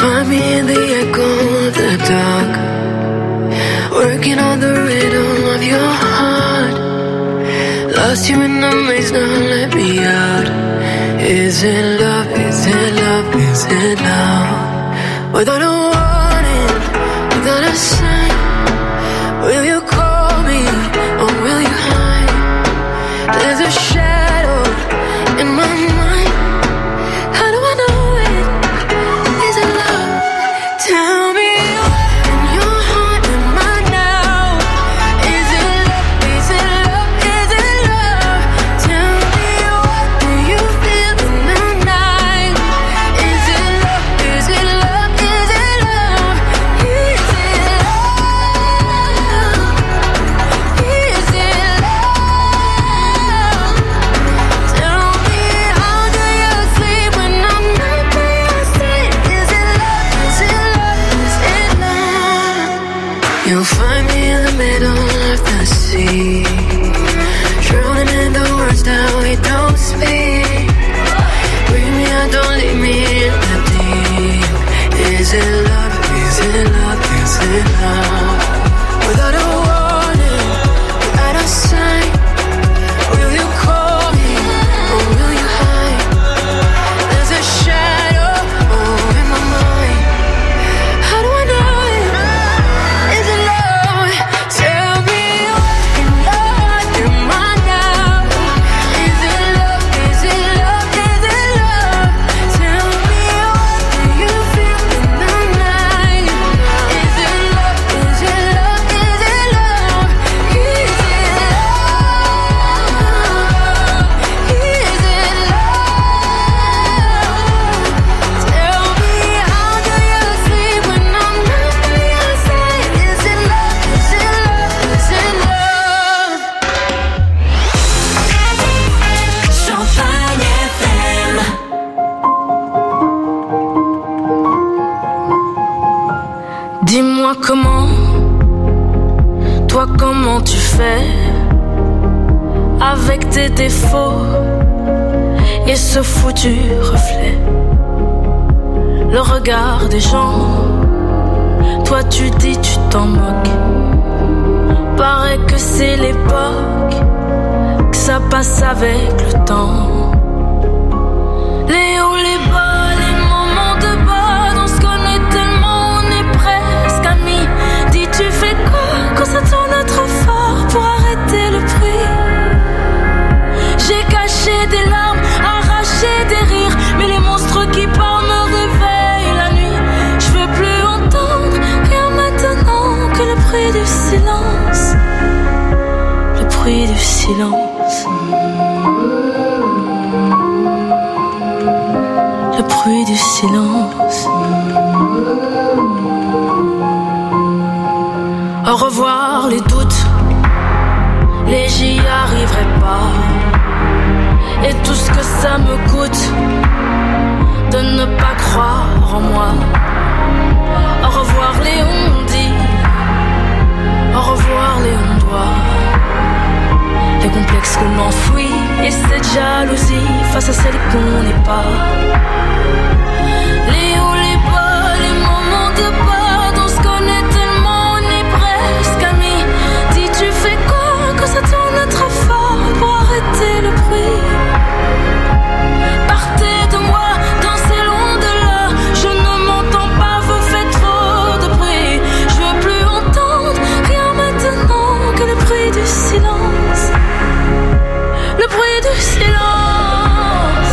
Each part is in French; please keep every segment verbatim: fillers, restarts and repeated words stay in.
find me in the echo of the dark, working on the rhythm of your heart. Lost you in the maze, now let me out. Is it love, is it love, is it love? Without a warning, without a sign, will you call me or will you hide? There's a shadow in my mind. How do I know it? Is it love? Tell me what in your heart am I now? Is it love? Is it love? Is it love? Tell me what do you feel in the night? Is it love? Is it love? Is it love? Is it love? Is it love? Tell me how do you sleep when I'm not by your side? Is it love? Is it love? Is it love? You'll find me in the middle of the sea, drowning in the words that we don't speak. Bring me out, don't leave me in the deep. Is it love? Is it love? Is it love? Without a warning, without a sign, will you call me or will you hide? There's a shadow oh, in my mind. How do I know it? Is it love? Tell me what in your heart am I now? Is it love? Is it love? Is it love? Tell me what do you feel in the night? Is it love? Is it love? Is it love? Is it love? Is it love? Tell me how do you sleep when I'm not by your side? Is it love? Is it love? Is it love? Champagne F M. Dis-moi comment, toi comment tu fais avec tes défauts et ce foutu reflet. Le regard des gens, toi tu dis tu t'en moques. Paraît que c'est l'époque, que ça passe avec le temps. Les hauts, les bas, les moments de bas, on se connaît tellement, on est presque amis. Dis tu fais quoi quand ça tourne trop fort pour arrêter le bruit? J'ai caché des larmes, arraché des rires, mais les monstres qui parlent me réveillent la nuit. Je veux plus entendre rien maintenant que le bruit du silence. Le bruit du silence. Le bruit du silence. Au revoir les doutes, les j'y arriverai pas. Et tout ce que ça me coûte de ne pas croire en moi. Au revoir les on-dit, au revoir les on-doit. Les complexes qu'on enfouit et cette jalousie face à celle qu'on n'est pas. Les hauts, les bas, les moments de bas, on se connaît tellement, on est presque amis. Dis tu fais quoi quand ça tourne trop fort pour arrêter le bruit? Partez de moi, dansez loin de là. Je ne m'entends pas, vous faites trop de bruit. Je veux plus entendre rien maintenant que le bruit du silence. Le bruit du silence.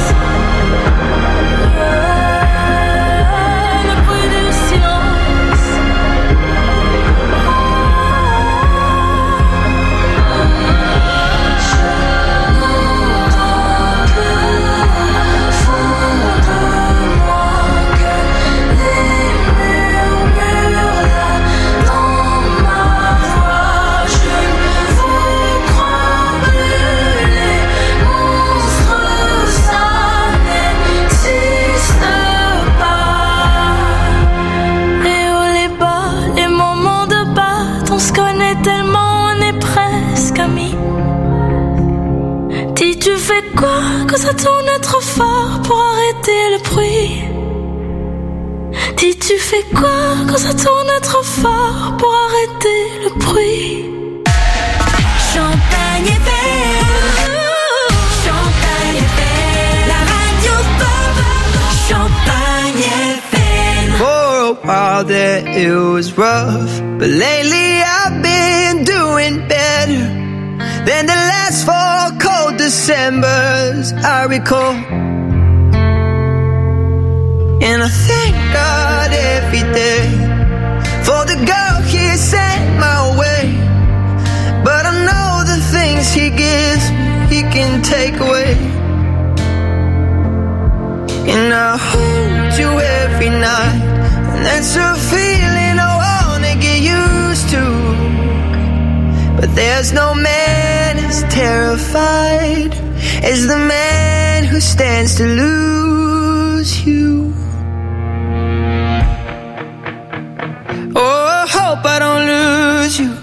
Le bruit du silence. Je n'entends que au fond de moi que les murmures là dans ma voix. Je ne vous crois plus, les monstres ça n'existe pas. Les hauts, les bas, les moments de bas, on se connaît tellement, on est presque amis. Dis tu fais quoi quand ça tourne trop fort pour arrêter le bruit? Dis, tu fais quoi quand ça tourne trop fort pour arrêter le bruit? Champagne F M, Champagne F M, la radio pop, Champagne F M. For a while there it was rough, but lately I've been doing better than the last four cold Decembers I recall. And I thank God every day for the girl He sent my way. But I know the things He gives me, He can take away. And I hold you every night, and that's a feeling I wanna get used to. But there's no man as terrified as the man who stands to lose you. Oh, I hope I don't lose you.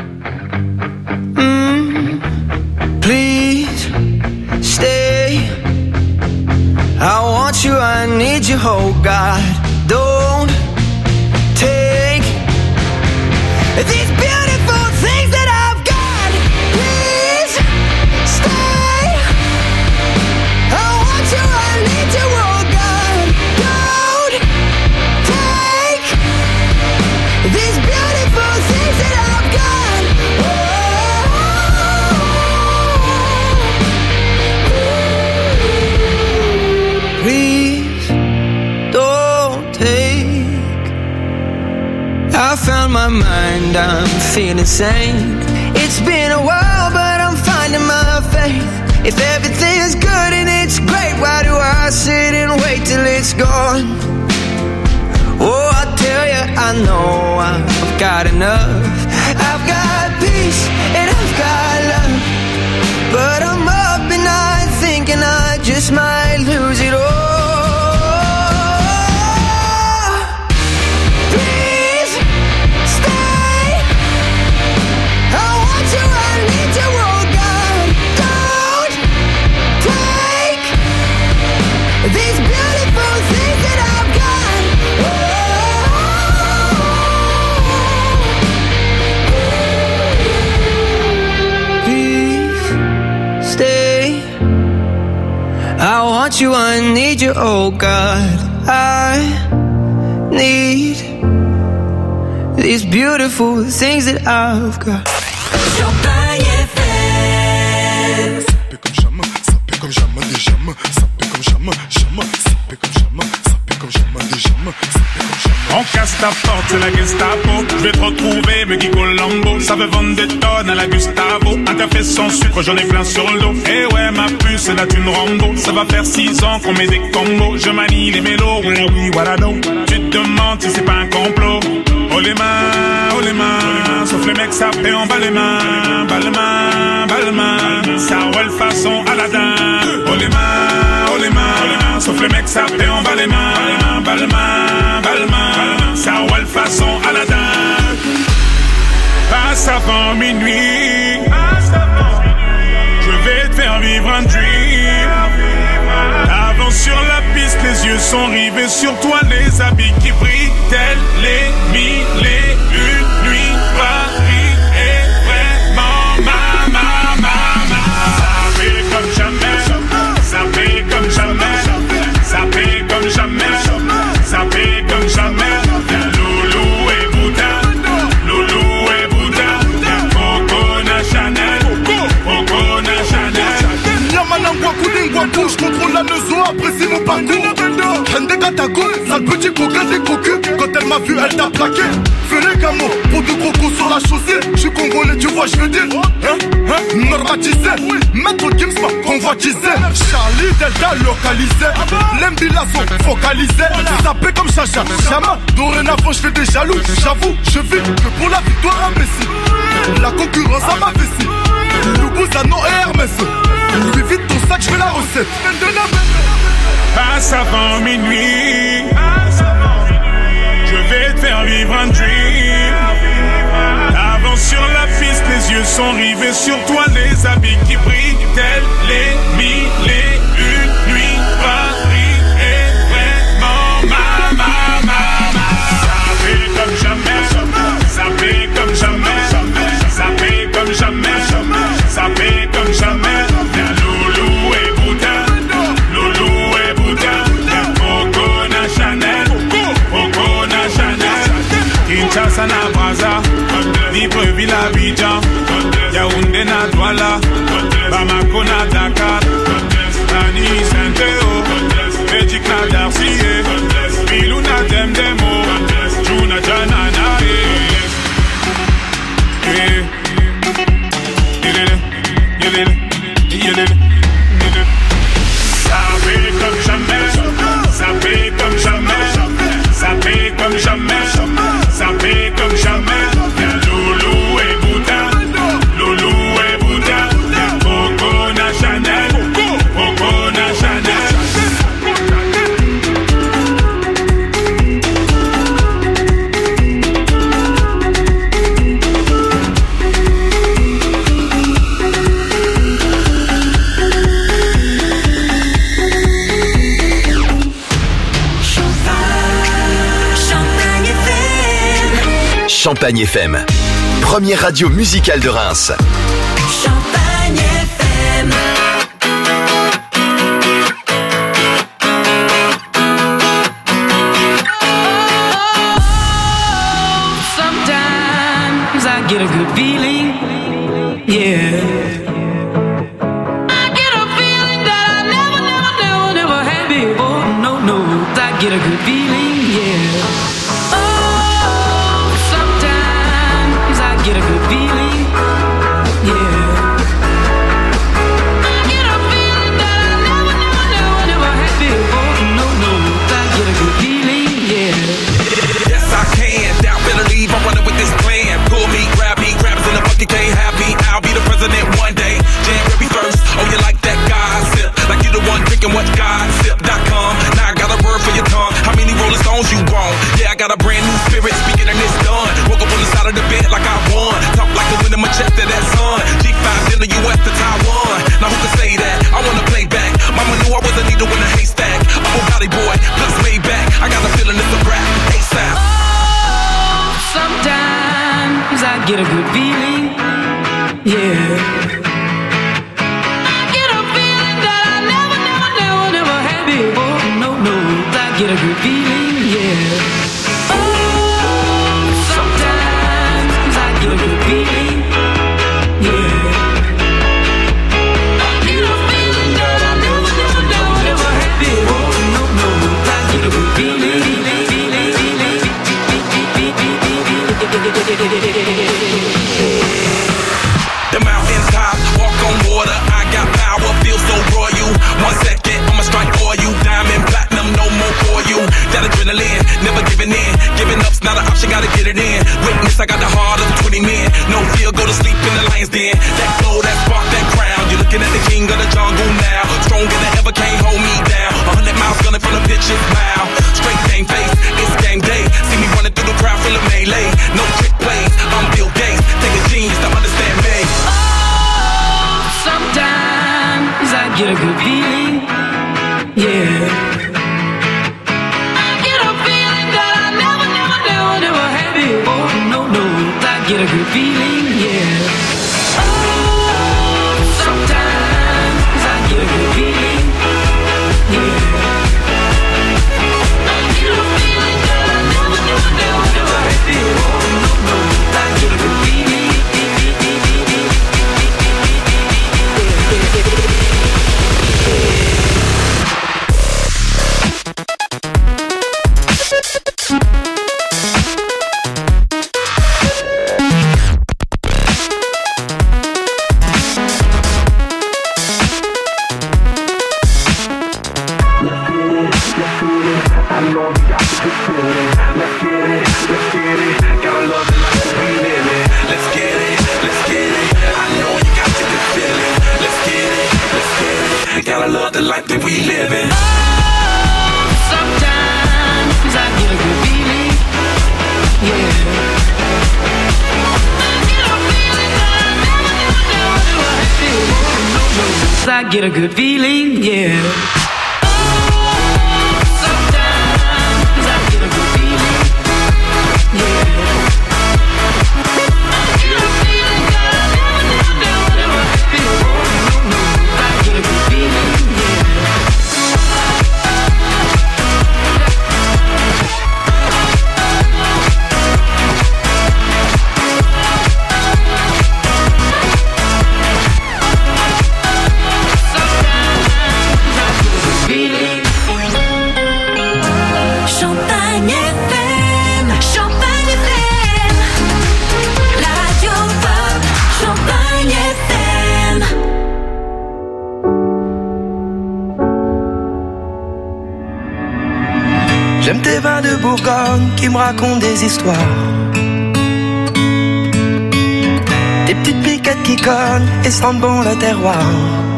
Mm, please stay. I want you, I need you, oh God. Don't take these beautiful things that I've got. Please stay. I want you, I need you, oh God. Don't take these beautiful things that I've got. Oh, please don't take. I found my mind, I'm feeling sane. It's been a while, but I'm finding my faith. If everything's good and it's great, why do I sit and wait till it's gone? Oh, I tell you, I know I've got enough. I've got peace and I've got love, but I'm up and I'm thinking I just might lose it all. Please stay. I want you, I need you, oh God. Don't take these beautiful things that I've got. Please stay. I want you, I need you, oh God. I need these beautiful things that I've got. Champagne F M. Ça paie comme jamais, ça paie comme jamais des jamais, ça paie comme jamais, jamais, ça paie comme jamais, ça paie comme jamais des jamais, ça paie comme jamais. On casse ta porte, c'est la Gestapo. Je vais te retrouver, me Guigo Lambo. Ça veut vendre des tonnes à la Gustavo. Un café sans sucre, j'en ai plein sur le dos. Eh ouais, ma puce, c'est la thune Rambo. Ça va faire six ans qu'on met des combos. Je manie les mélos, oui, oui, voilà, non. Tu te demandes si c'est pas un complot. Oh les mains, oh les mains. Sauf les mecs, ça paie en bas les mains. Bas les mains, bas les mains. Ça roule façon Aladdin. Oh les mains, oh les mains. Sauf les mecs, ça paie en bas les mains. Bas les mains, bas les mains. Ça roule façon Aladdin. Passe avant minuit. Je vais te faire vivre un dream. Avance sur la piste, les yeux sont rivés sur toi, les habits qui brillent, tels les mille et une nuits. Paris est vraiment ma, ma, ma, ma. Ça paie comme jamais, ça paie comme jamais, ça paie comme jamais, ça paie comme jamais. Loulou et Bouddha, Loulou et Bouddha, Coco Chanel, Coco Chanel. Yamanangwa Koulingwa Couche, contrôle la neuzo, apprécie mon parcours. Hende Katago, sale petit coquin des cocus. Quand elle m'a vu, elle t'a plaqué. Fais les camos, pour de gros coups sur la chaussée. J'suis congolais, tu vois, j'veux dire. Hein, hein, normatisé. Maître Gims m'a convoitisé. Charlie Delta localisé. L'Mbila sont focalisés. Sapé comme Chacha, Chama. Dorénavant, j'fais des jaloux. J'avoue, je vis que pour la victoire imbécile. La concurrence à ma vessie. Loubouzanon et Hermès. Lui vite ton sac, j'fais la recette. Passe avant minuit. Je vais te faire vivre un dream. Avance sur la piste, les yeux sont rivés sur toi, les habits qui brillent, tels les mille et une nuits. Paris est vraiment ma, ma, ma, Zapper comme jamais, zapper comme jamais, zapper comme jamais, zapper comme jamais. Y'a Loulou et Bouddha, Loulou et Bouddha, y'a Coco na Chanel, Coco na Chanel. Champagne F M, première radio musicale de Reims. Champagne F M. Sometimes I get a good feeling, yeah. I get a feeling that I never, never, never, never had before. No, no, I get a good feeling, yeah. Get a good feeling, yeah. I get a feeling that I never, never, never, never had before. No, no, I get a good feeling, yeah. Yes, I can. Doubt, better leave. I'm running with this plan. Pull me, grab me, grabs in the bucket, can't have me. I'll be the president one day. January first. Oh, you like that gossip? Like you the one drinking what gossip dot com. Now I got a word for your tongue. How many Rolling Stones you want? Yeah, I got a brand new spirit speaking and it's done. Woke up on the side of the bed like I won. Talk like the wind in my chest to that sun. G five in the U S to Taiwan. Now who can say that? I wanna play back. Mama knew I was a needle in a haystack. I'm a body boy, plus way back. I got a feeling it's a rap. ASAP. Oh, sometimes I get a good feeling, yeah. I get a feeling that I never, never, never, never had before. No, no, I get a good feeling, yeah. Get a good feeling, yeah. I get a feeling that I never, never, never, never had before. No, no, I get a good feeling, feeling, the mountains top, walk on water. I got power, feel so royal. One second, I'ma strike for you. Diamond, platinum, no more for you. That adrenaline, never giving in. Giving up's not an option, gotta get it in. Witness, I got the heart of twenty men. No fear, go to sleep in the lion's den. That glow, that spark, that crown. You're looking at the king of the jungle now. Stronger than ever, can't hold me down. A hundred miles gunning from the pitch's wow. Straight game face, it's game day. See me running through the crowd full of melee. No trick plays, I'm Bill Gates. Take a genius to understand me. Oh, sometimes I get a good feeling, yeah. Get a good feeling, yeah. Oh, sometimes I get a good feeling, yeah. I get a feeling that I never, never, never, never had before. No, no, I get a good feeling. Get a good feeling, yeah. des vins de Bourgogne qui me racontent des histoires. Des petites piquettes qui cognent et sentent bon le terroir.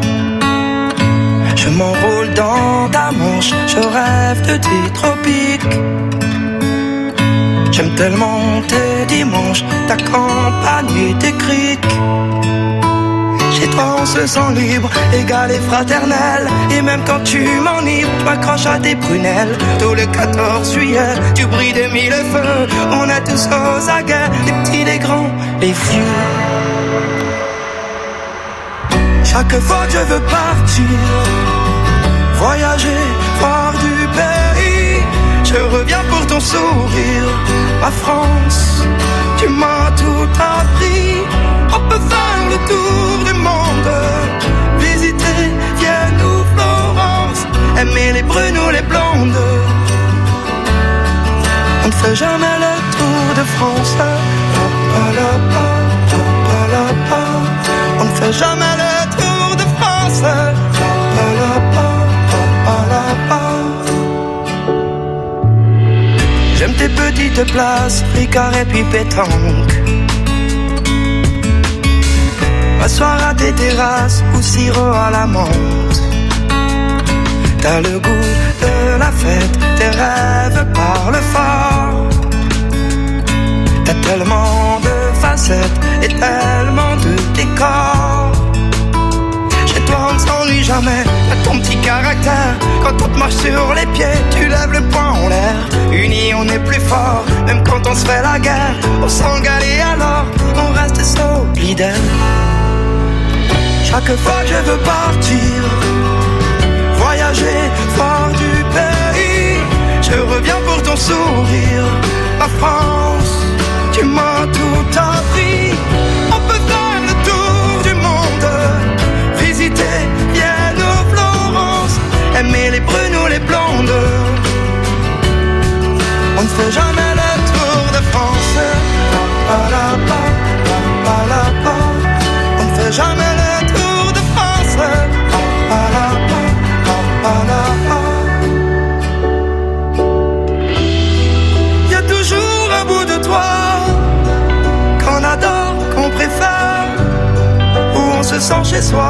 Je m'enroule dans ta manche, je rêve de tes tropiques. J'aime tellement tes dimanches, ta campagne et tes criques. Chez toi on se sent libre, égal et fraternel. Et même quand tu m'enivres, tu m'accroches à tes prunelles. Tout le quatorze juillet, tu brilles de mille feux. On est tous aux aguets, les petits, les grands, les vieux. Chaque fois que je veux partir, voyager, voir du pays, je reviens pour ton sourire. Ma France, tu m'as tout appris. On peut faire le tour du monde, visiter Vienne ou Florence, aimer les brunes ou les blondes. On ne fait jamais le tour de France. On ne fait jamais le tour de France. J'aime tes petites places, Ricard et puis pétanque. M'asseoir à tes terrasses ou sirop à la menthe. T'as le goût de la fête, tes rêves parlent fort. T'as tellement de facettes et tellement de décors. Chez toi on ne s'ennuie jamais, t'as ton petit caractère. Quand on te marche sur les pieds, tu lèves le poing en l'air. Unis on est plus fort, même quand on se fait la guerre. On s'engale et alors on reste solidaire. Chaque fois que je veux partir, voyager, voir du pays, je reviens pour ton sourire. Ma France, tu m'as tout appris. On peut faire le tour du monde, visiter Vienne ou Florence, aimer les brunes ou les blondes. On ne fait jamais le tour de France. On ne fait jamais le tour de France. Y a toujours un bout de toi qu'on adore, qu'on préfère, où on se sent chez soi.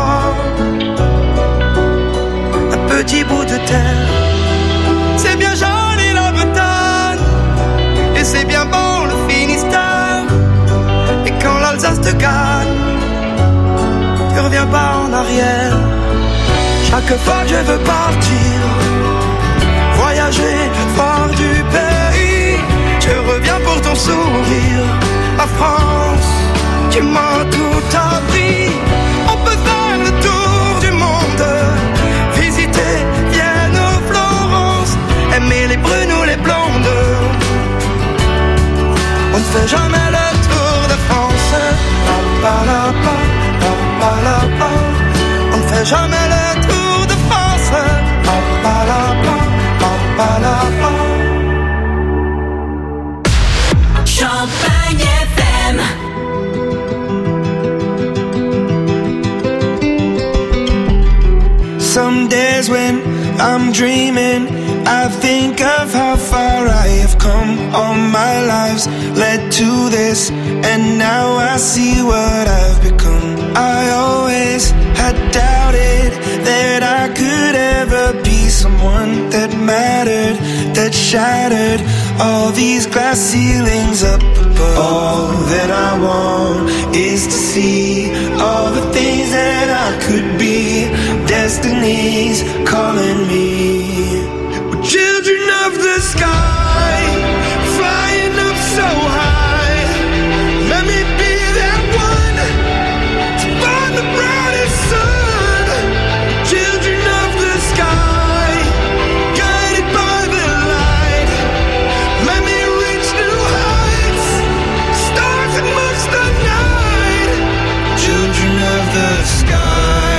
Un petit bout de terre. C'est bien joli la Bretagne, et c'est bien bon le Finistère. Et quand l'Alsace te gagne, tu reviens pas en arrière. Chaque fois que je veux partir, voyager, voir du pays, je reviens pour ton sourire. Ma France, tu m'as tout appris. On peut faire le tour du monde, visiter Vienne ou Florence, aimer les brunes ou les blondes. On ne fait jamais le tour de France. On ne fait jamais le tour de France. Champagne F M. Some days when I'm dreaming, I think of how far I have come. All my lives led to this, and now I see what I've become. I always had doubted that I could ever be someone that mattered, that shattered all these glass ceilings up above. All that I want is to see all the things that I could be. Destiny's calling me. We're children of the sky, flying up so high. Let me be that one to find the brightest sun. Children of the sky, guided by the light. Let me reach new heights, stars amongst the night. Children of the sky.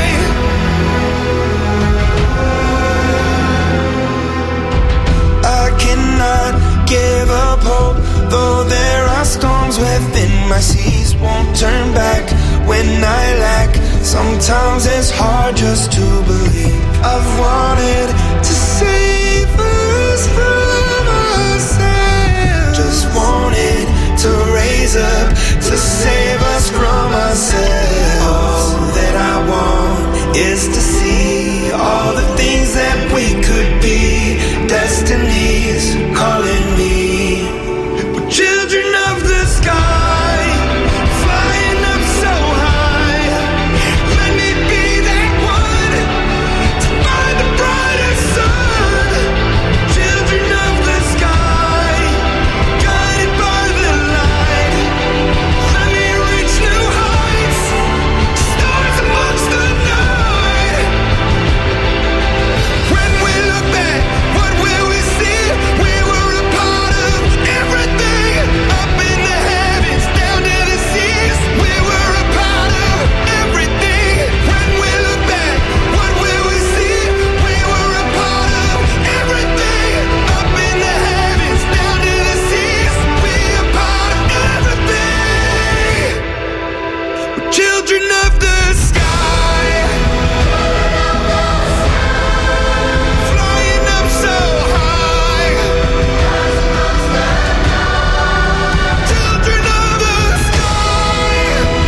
I cannot give up hope, though there are storms within my seas. Won't turn back when I lack. Sometimes it's hard just to believe. I've wanted to save us from is to see all the things that we could be. Destiny's calling me. We're children of the sky, flying up so high. Let me be that one to find the brightest sun. Children of the sky, guided by the light. Let me reach new heights, stars amongst the night. When we look back, what will we see? We were a part of everything, up in the heavens, down to the seas. We were a part of everything. When we look back, what will we see? We were a part of everything, up in the heavens, down to the seas. We a part of everything. We're children of the sky, flying up so high. Children of the sky,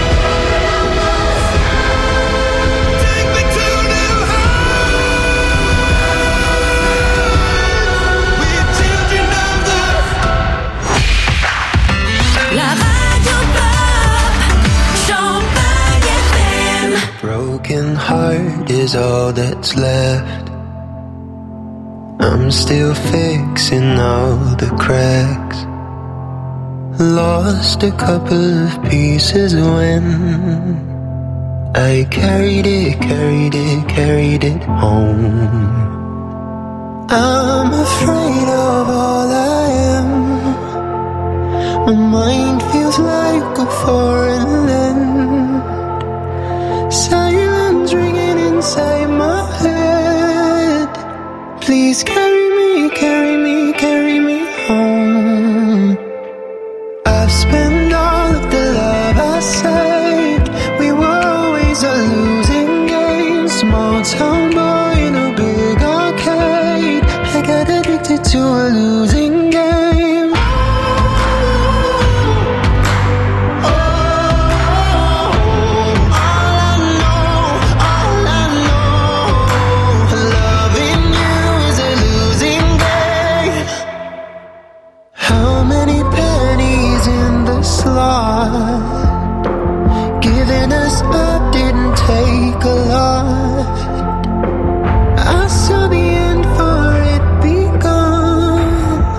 take me to new heights. We're children of the La radio pop, Champagne F M. broken heart is all that's left. I'm still fixing all the cracks. Lost a couple of pieces when I carried it, carried it, carried it home. I'm afraid of all I am. My mind feels like a foreign land. Silence ringing inside my head. Please carry me, carry me, carry me home. I've spent all of the love I saved. We were always a losing game. Small town boy in a big arcade. I got addicted to a losing game. How many pennies in the slot? Giving us up didn't take a lot. I saw the end for it begun.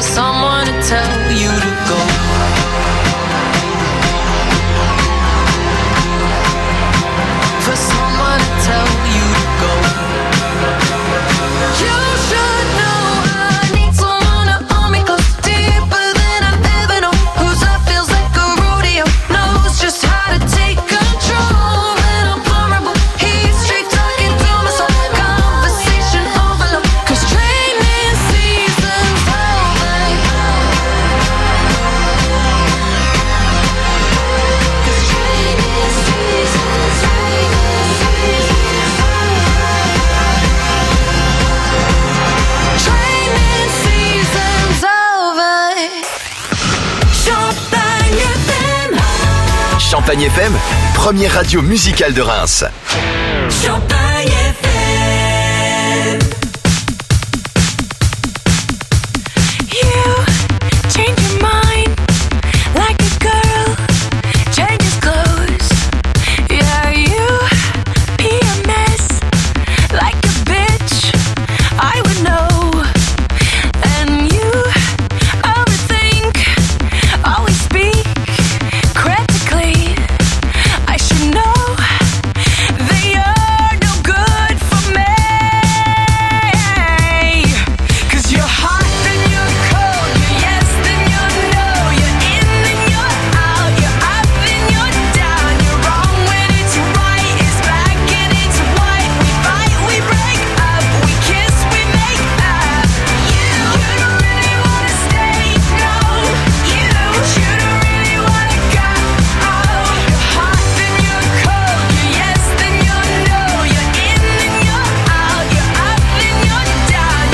someone to tell you to go. For someone to tell you to go. You should know I need someone to hold me close, deeper than I've ever known. Whose love feels like a rodeo, knows just how to take control. When I'm vulnerable, he's straight talking to my soul. Conversation overload, 'cause training season's over. 'Cause training season's Training season's over. Champagne F M. Champagne F M, première radio musicale de Reims. Champagne F M. You change your mind like a girl changes clothes. Yeah, you be a mess like a bitch. I would know. And you overthink, always speak critically. I should know that you're no good for me. 'Cause you're hot, then you're cold, you're yes, then you're no, you're in, then you're out, you're up, then you're down, you're wrong when it's right, it's black and it's white. We fight, we break up, we kiss, we make up. You, you don't really wanna stay, no. You, you don't really wanna go. Oh, you're hot, then you're cold, you're yes, then you're no, you're in, then you're out, you're up, then you're down.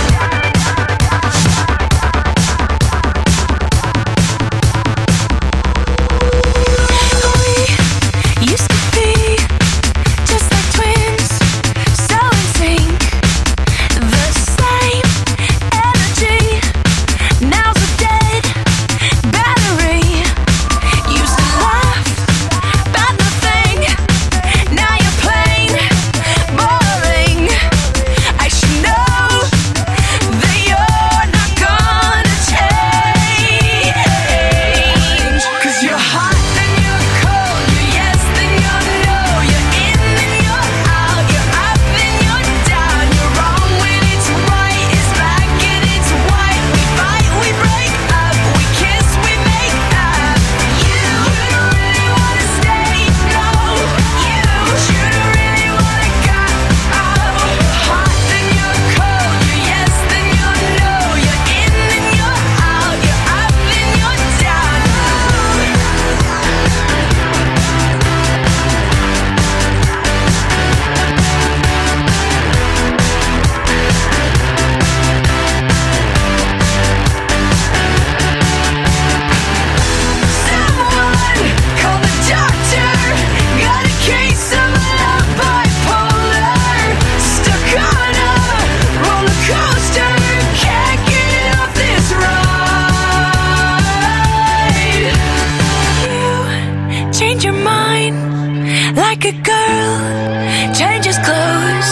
We used to be just like twins, so in sync. The same energy, now's a dead battery. Used to laugh about nothing, now you're plain boring. I should know that you're not gonna change. 'Cause you're hot, then you're cold, you're yes, then you're no, you're in, then you're out, you're up, then you're down, you're wrong when it's right, it's black and it's white. We fight, we break up, we kiss, we make up. You, you don't really wanna stay, no. You, you don't really wanna go. Oh, you're hot, then you're cold, you're yes, then you're no, you're in, then you're out, you're up, then you're down. Someone call the doctor. Got a case of love bipolar. Stuck on a roller coaster. Can't get off this ride. You change your mind like a girl changes clothes.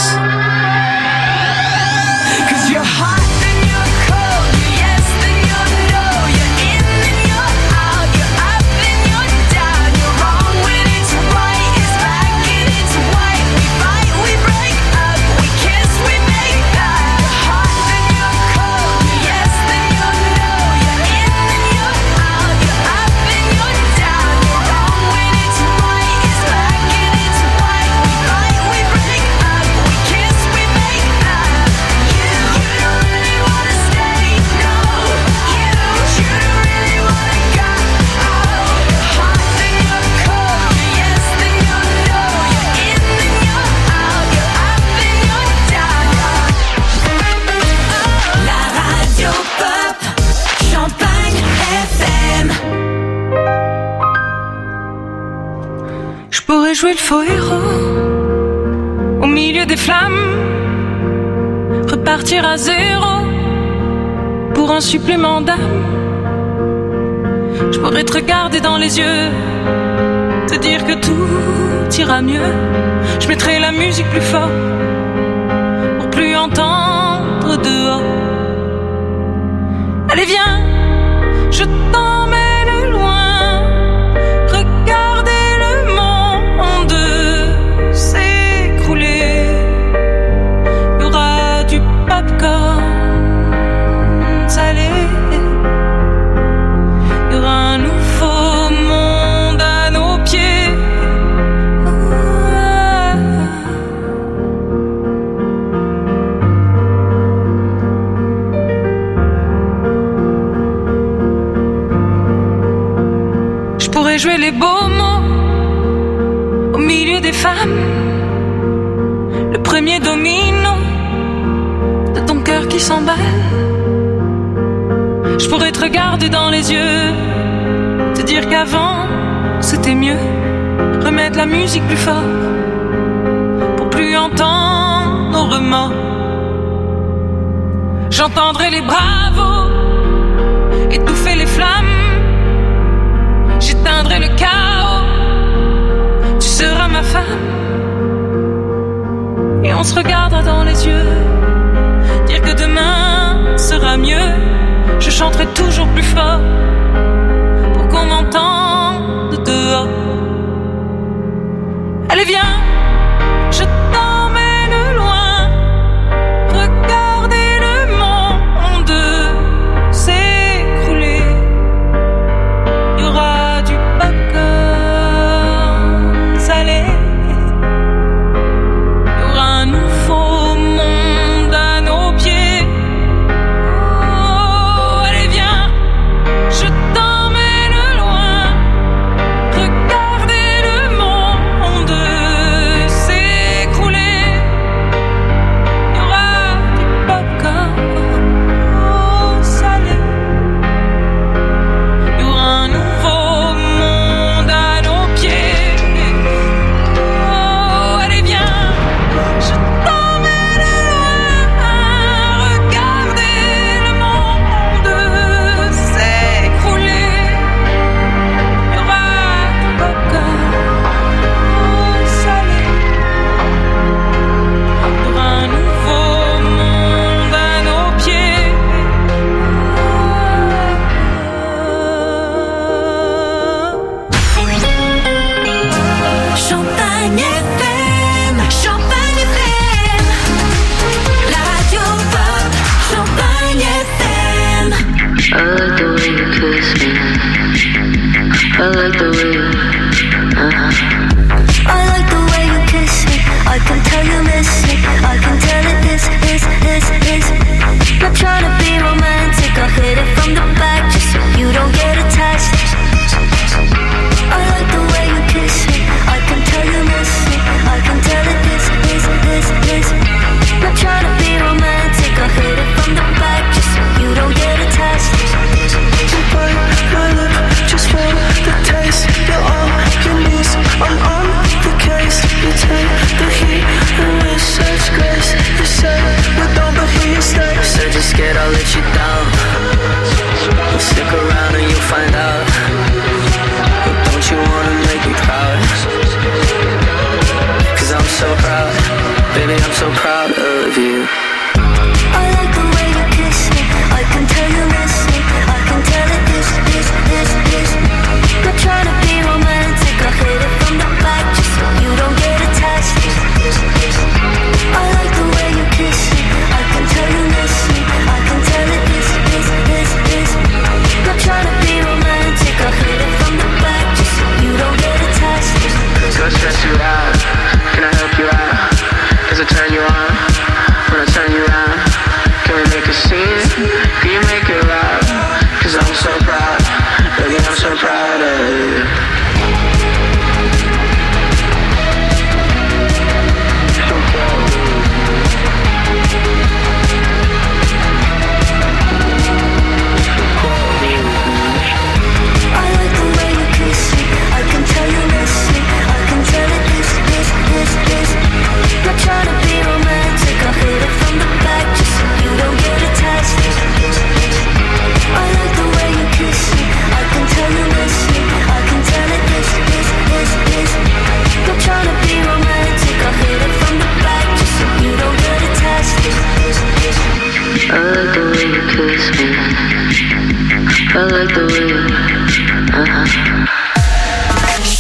'Cause you're hot, then you're cold, you're yes, then you're no, you're in, then you're out, you're up, then you're down, you're wrong when it's right, it's black and it's white. We fight, we break up, we kiss, we make up. You're hot, then you're cold, you're yes, then you're no, you're in, then you're out, you're up, then you're down, you're wrong when it's right, it's black and it's white. We fight, we break up, we kiss, we make up. You, you don't really wanna stay, no. You, you don't really wanna go. Oh, you're hot, then you're cold, you're yes, then you're no, you're in, then you're out, you're up, then you're down. La radio pop. Champagne F M. Je pourrais jouer le faux héros au milieu des flammes, repartir à zéro pour un supplément d'âme. Je pourrais te regarder dans les yeux, te dire que tout ira mieux. Je mettrai la musique plus fort pour plus entendre dehors. Allez viens, je t'emmène loin. Regardez le monde s'écrouler. Il y aura du popcorn salé. Il y aura un nouveau monde à nos pieds. Je pourrais jouer les beaux mots au milieu des femmes. Le premier domino de ton cœur qui s'emballe. Je pourrais te regarder dans les yeux, te dire qu'avant c'était mieux. Remettre la musique plus fort pour plus entendre nos remords. J'entendrai les bravos étouffer les flammes. J'éteindrai le chaos. Tu seras ma femme. Et on se regardera dans les yeux, dire que demain sera mieux. Je chanterai toujours plus fort pour qu'on m'entende dehors. Allez viens, je t'emmène loin. Regardez le monde s'écrouler. Il y aura du popcorn salé. Il y aura un nouveau monde à nos pieds. Oh, allez viens, je t'emmène loin. Regardez le monde s'écrouler. Il y aura du popcorn salé. Il y aura un nouveau monde à nos pieds. Oh, allez viens, je t'emmène loin. Regardez le monde s'écrouler. Il y aura du popcorn salé. Il y aura un nouveau monde à nos pieds. Champagne F M, Champagne F M, la radio pop, Champagne F M. I like the way you kiss me. I like the way you, uh-huh. I like the way you kiss me. I can tell you miss me. I can tell it is, is, is, is. Not trying to be romantic. I'll hit it from the back just so you don't get attached. I like the way you kiss me. I can tell you miss me. I can tell it is, is, is, is. Not trying to be romantic. I'll hit it from the back just so you don't get attached. You bite my lip just for the taste. You're on your knees. I'm on the case. You take the heat and with such grace. You say you don't, but here you stay. Said you're scared I'll let you down. Well, stick around and you'll find out. But don't you wanna make me proud? Cause I'm so proud. Baby, I'm so proud of you. I like the way you kiss me. I can tell you miss me. I can tell it is, is, is, is. Not trying to be romantic. I'll hit it from the back just so you don't get attached. I like the way you kiss me. I can tell you miss me. I can tell it is, is, is, is. Not trying to be romantic. I'll hit it from the back just so you don't get attached. So I stress you out. Can I help you out? Does it turn you on?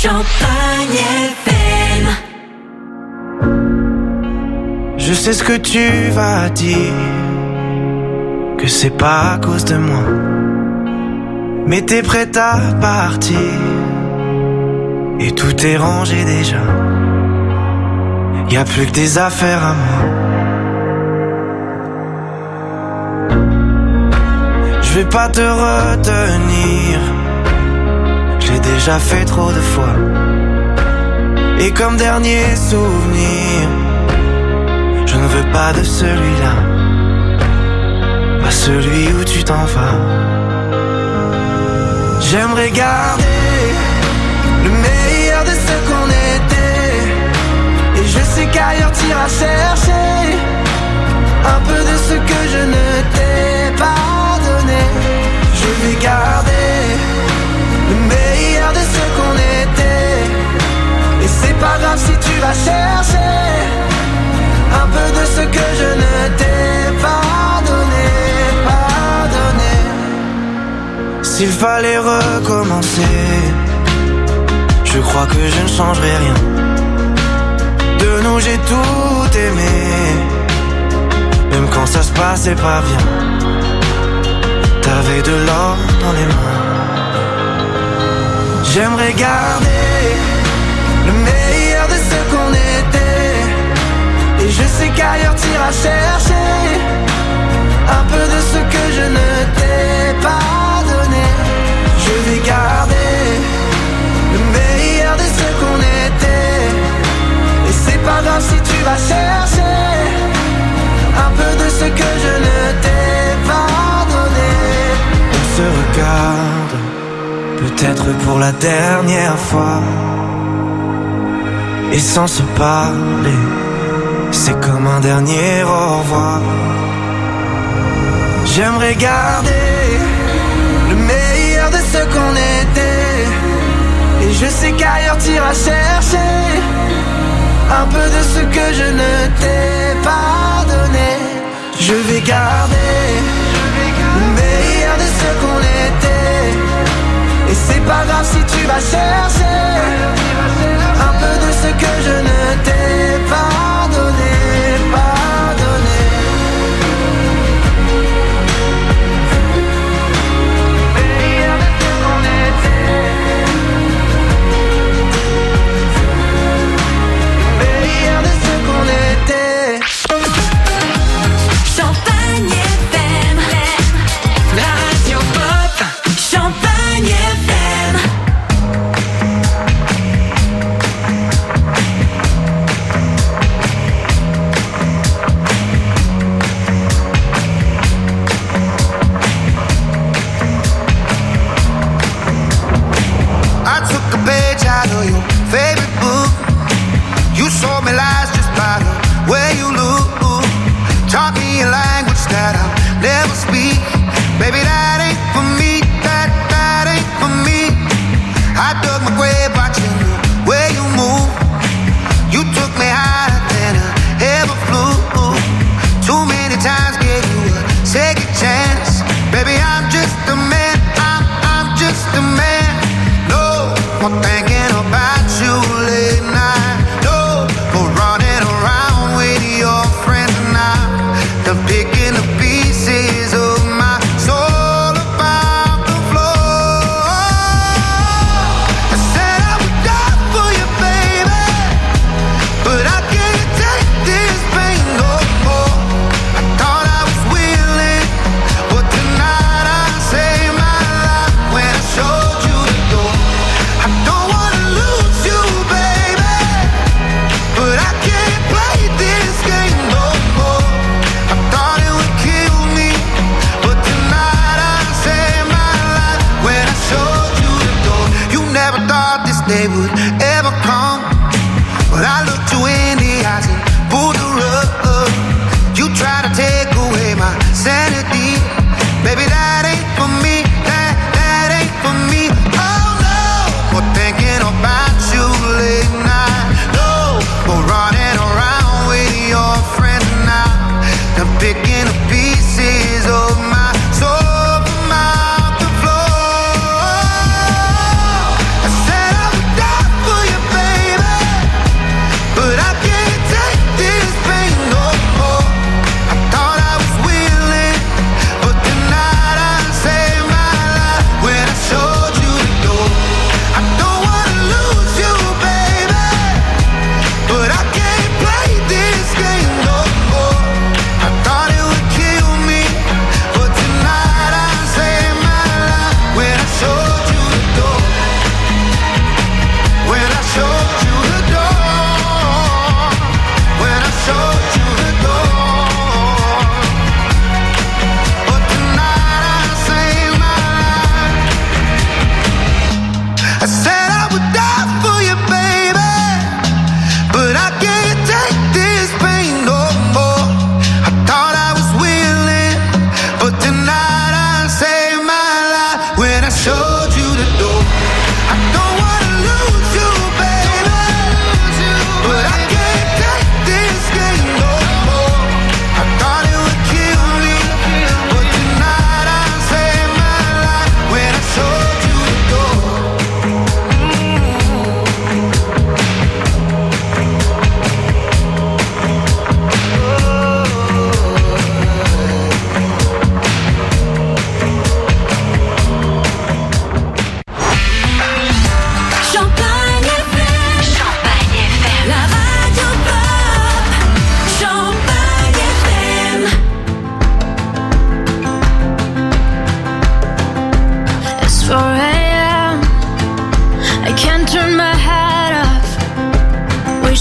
Champagne F M. Je sais ce que tu vas dire, que c'est pas à cause de moi, mais t'es prête à partir et tout est rangé déjà. Y a plus que des affaires à moi. Je vais pas te retenir, j'ai déjà fait trop de fois. Et comme dernier souvenir, je ne veux pas de celui-là, pas celui où tu t'en vas. J'aimerais garder le meilleur de ce qu'on était, et je sais qu'ailleurs t'iras chercher un peu de ce que je ne t'ai pas donné. Je vais garder le meilleur de ce qu'on était, et c'est pas grave si tu vas chercher un peu de ce que je ne t'ai pas donné, pas donné. S'il fallait recommencer, je crois que je ne changerai rien. De nous j'ai tout aimé, même quand ça se passait pas bien. T'avais de l'or dans les mains. J'aimerais garder le meilleur de ce qu'on était, et je sais qu'ailleurs t'iras chercher un peu de ce que je ne t'ai pas donné. Je vais garder le meilleur de ce qu'on était, et c'est pas grave si tu vas chercher un peu de ce que je ne t'ai pas donné. On se regarde, peut-être pour la dernière fois, et sans se parler, c'est comme un dernier au revoir. J'aimerais garder le meilleur de ce qu'on était, et je sais qu'ailleurs t'iras chercher un peu de ce que je ne t'ai pas donné. Je vais garder le meilleur de ce qu'on était, et c'est pas grave si tu vas chercher un peu de ce que je ne t'ai pas donné, pas donné. Meilleur de ce qu'on était, meilleur de ce qu'on était. Champagne F M, la radio pop. Champagne F M.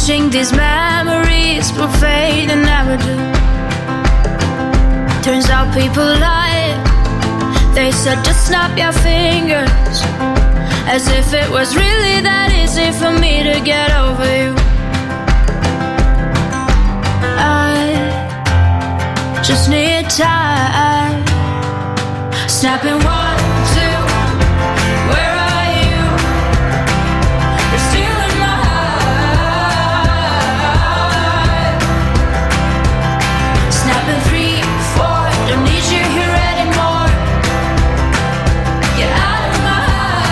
Wishing these memories will fade and never do. Turns out people lie. They said just snap your fingers, as if it was really that easy for me to get over you. I just need time. Snapping one, two, where are you? You're still in my heart. Snapping three, four, don't need you here anymore. Get out of my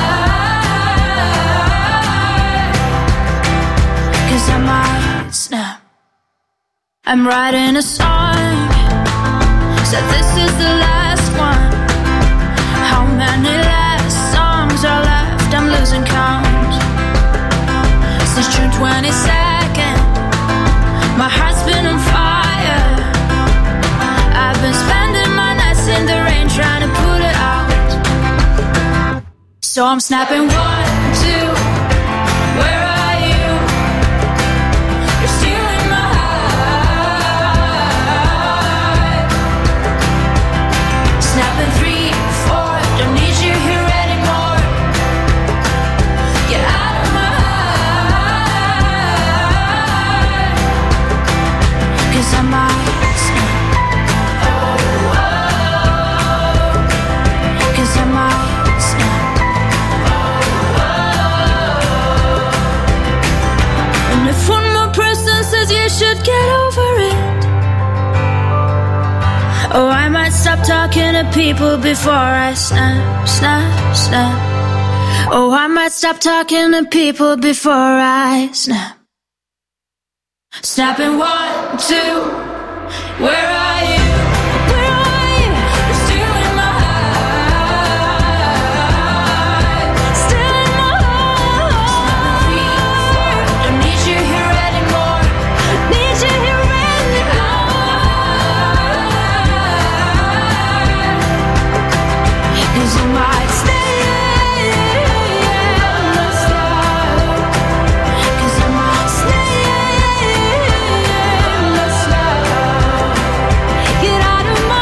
heart. 'Cause I might snap. I'm writing a song, said this is the last one. How many last songs are left? I'm losing count. Since June twenty-second, my heart's been on fire. I've been spending my nights in the rain trying to put it out. So I'm snapping one, two, where are you? You're still in my heart. Snapping three, four, don't need you here anymore. Get out of my heart. 'Cause I might snap. Oh, oh. 'Cause I might snap. Oh, oh. And if one more person says you should get over it, oh, I might stop talking to people before I snap, snap, snap. Oh, I might stop talking to people before I snap. Snapping one, two, where are you? Where are you? You're still in my heart. Still in my heart. Three, four, don't need you here anymore. Need you here anymore. 'Cause you might stay. 'Cause you might stay. Get out of my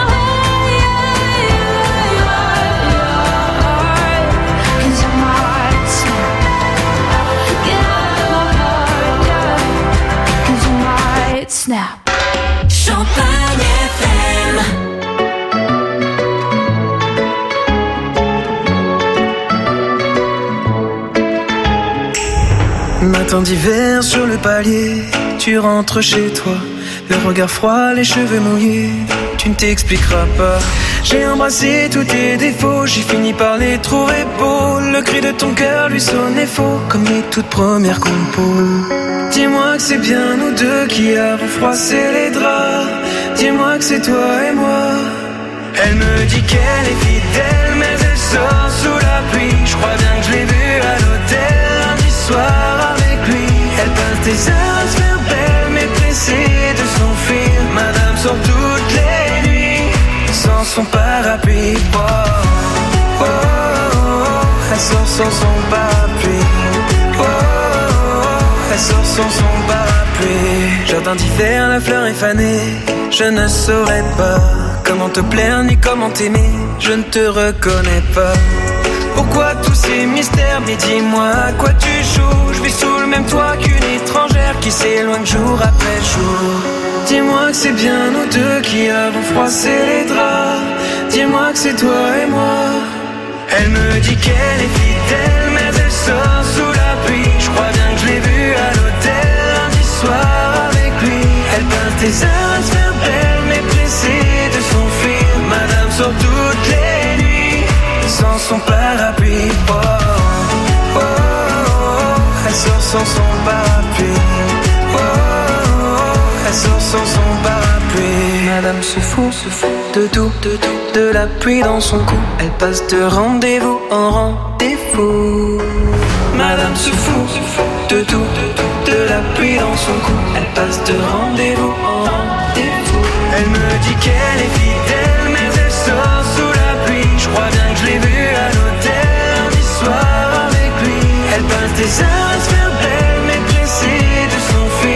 heart. 'Cause you might snap. Get out of my heart. 'Cause you might snap. Champagne F M. Matin d'hiver sur le palier, tu rentres chez toi, le regard froid, les cheveux mouillés, tu ne t'expliqueras pas. J'ai embrassé tous tes défauts, j'ai fini par les trouver beaux. Le cri de ton cœur lui sonnait faux, comme les toutes premières compos. Dis-moi que c'est bien nous deux qui avons froissé les draps. Dis-moi que c'est toi et moi. Elle me dit qu'elle est fidèle, mais elle sort sous la pluie. Je crois bien que je l'ai vue à l'hôtel lundi soir avec lui. Elle passe des heures à se faire belle, mais pressée de s'enfuir. Madame sort toutes les nuits sans son parapluie. Oh, oh, oh, oh. Elle sort sans son parapluie. Oh, oh, oh. Elle sort sans son parapluie. Jardin d'hiver, la fleur est fanée. Je ne saurais pas comment te plaire ni comment t'aimer. Je ne te reconnais pas. Pourquoi tous ces mystères? Mais dis-moi à quoi tu joues. Je vis sous le même toit qu'une étrangère qui s'éloigne jour après jour. Dis-moi que c'est bien nous deux qui avons froissé les draps. Dis-moi que c'est toi et moi. Elle me dit qu'elle est fidèle, mais elle sort sous la pluie. Je crois bien que je l'ai vue à l'hôtel lundi soir avec lui. Elle passe des heures à se faire belle, mais pressée de s'enfuir. Madame sort toutes les nuits sans son parapluie. Oh, oh, oh, oh. Elle sort sans son parapluie. Oh, oh, oh. Elle sort sans son parapluie. Madame se fout, se fout de tout, de tout, de la pluie dans son cou. Elle passe de rendez-vous en rendez-vous. Madame se fout, se fout de tout, de tout, de la pluie dans son cou. Elle passe de rendez-vous en rendez-vous. Elle me dit qu'elle est fidèle, mais elle sort sous la pluie. Je crois bien que je l'ai vue à l'hôtel lundi soir avec lui. Elle passe des heures à se faire belle, mais pressée de s'enfuir.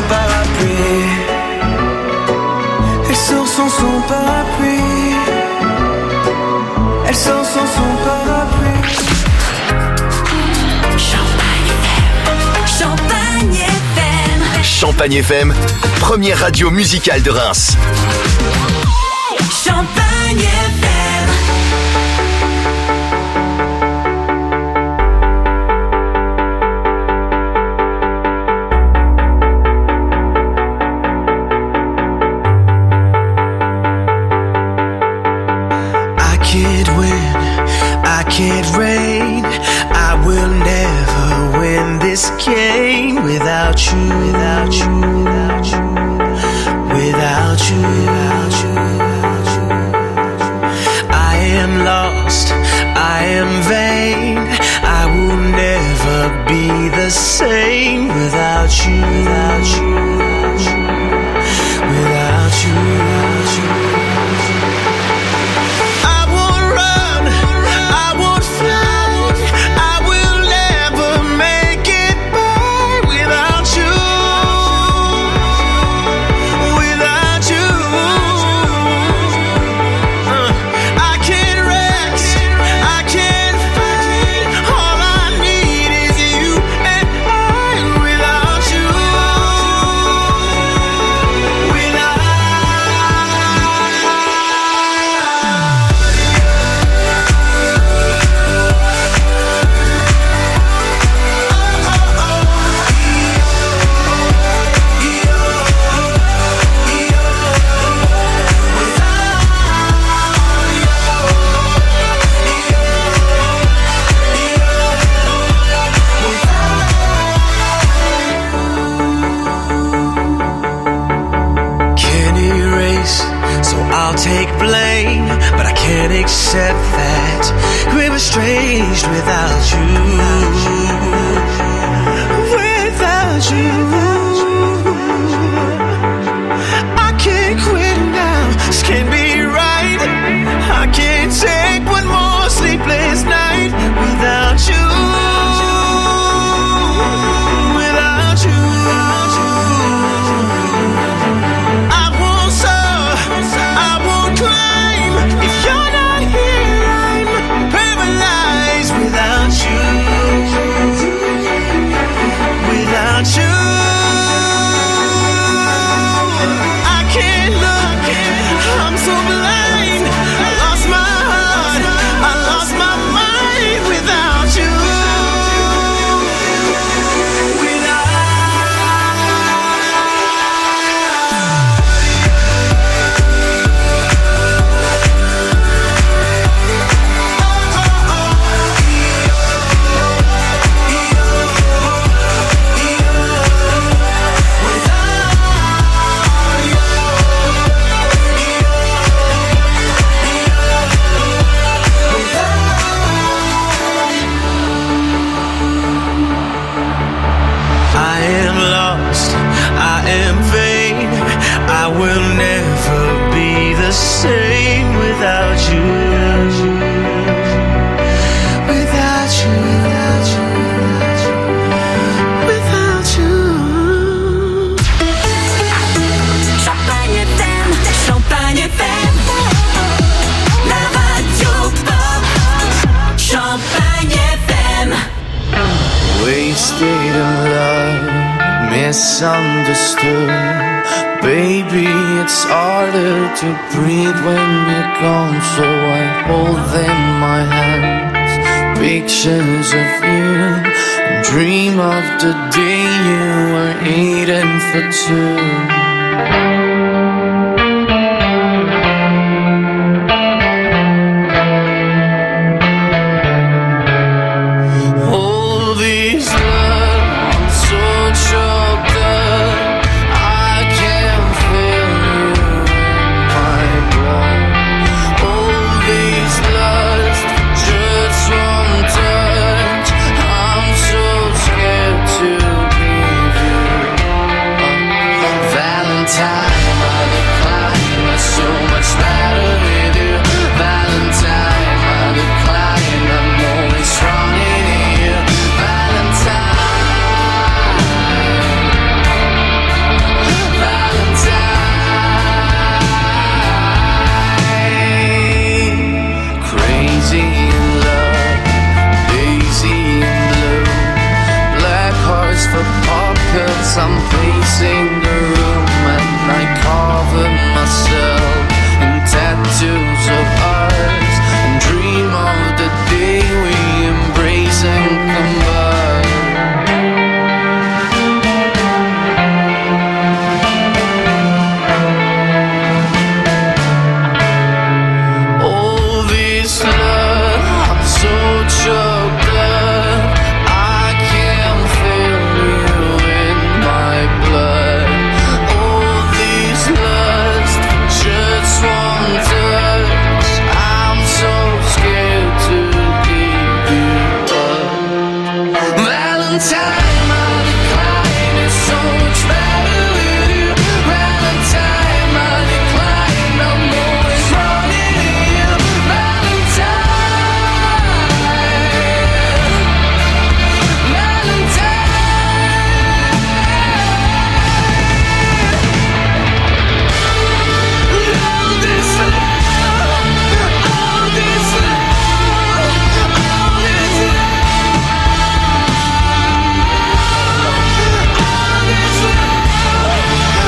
parapluie. Elle sort sans son parapluie. Elle sort sans son parapluie. Champagne F M. Champagne F M. Champagne F M, première radio musicale de Reims. Champagne F M. Can't rain, I will never win this game without you, without you, without you, without you, without you, without you. I am lost, I am vain, I will never be the same without you, without you, without you, without you, without you. Accept that we were estranged without you, without you. I can't quit now, this can't be right. I can't take one more sleepless night without you, without you. I won't soar, I won't climb if you're not. Same without you, without you, without you, without you. Champagne F M, Champagne F M, la radio pop. Champagne F M. Wasted in love, misunderstood. Baby, it's harder to breathe when you're gone, so I hold in my hands pictures of you and dream of the day you were eating for two.